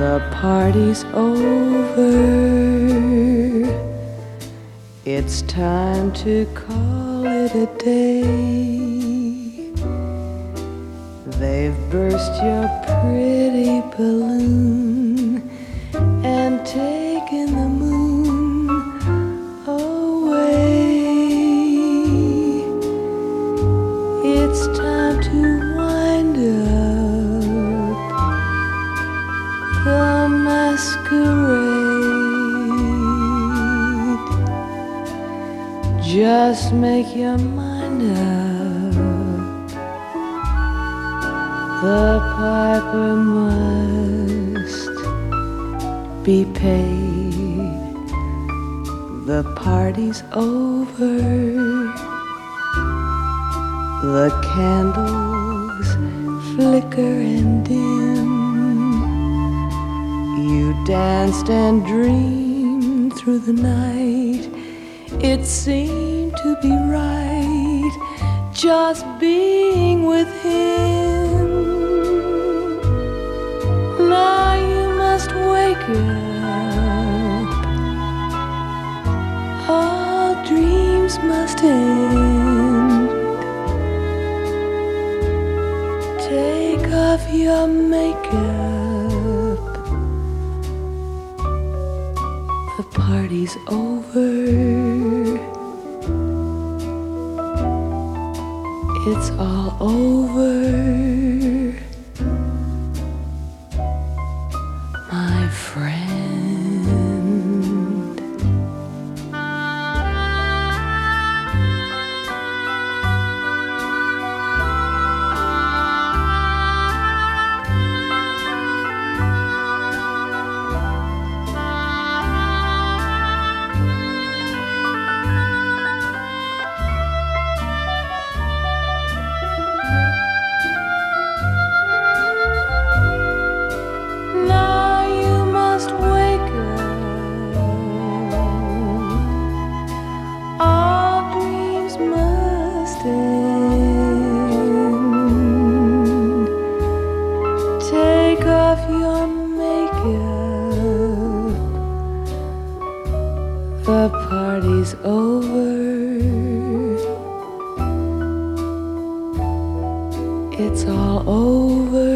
The party's over. It's time to call it a day. They've burst your pretty balloon and taken the moon away. It's time to wind up the masquerade. Just make your mind up. The piper must be paid. The party's over. The candles flicker and dim. You danced and dreamed through the night. It seemed to be right, just being with him. Now you must wake up. All dreams must end. Take off your makeup. The party's over. It's all over, my friend. Take off your makeup. The party's over. It's all over.